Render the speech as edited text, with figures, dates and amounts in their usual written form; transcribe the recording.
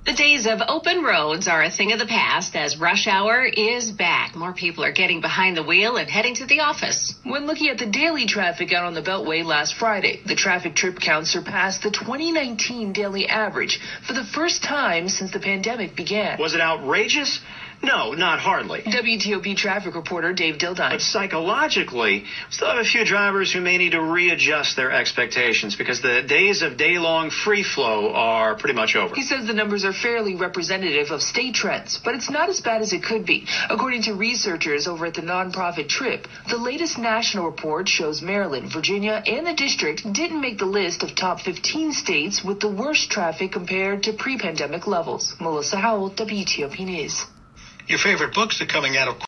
The days of open roads are a thing of the past as rush hour is back. More people are getting behind the wheel and heading to the office. When looking at the daily traffic out on the Beltway last Friday, the traffic trip count surpassed the 2019 daily average for the first time since the pandemic began. Was it outrageous? No, not hardly. WTOP traffic reporter Dave Dildine. But psychologically, we still have a few drivers who may need to readjust their expectations because the days of day-long free flow are pretty much over. He says the numbers are fairly representative of state trends, but it's not as bad as it could be. According to researchers over at the nonprofit TRIP, the latest national report shows Maryland, Virginia, and the district didn't make the list of top 15 states with the worst traffic compared to pre-pandemic levels. Melissa Howell, WTOP News. Your favorite books are coming out of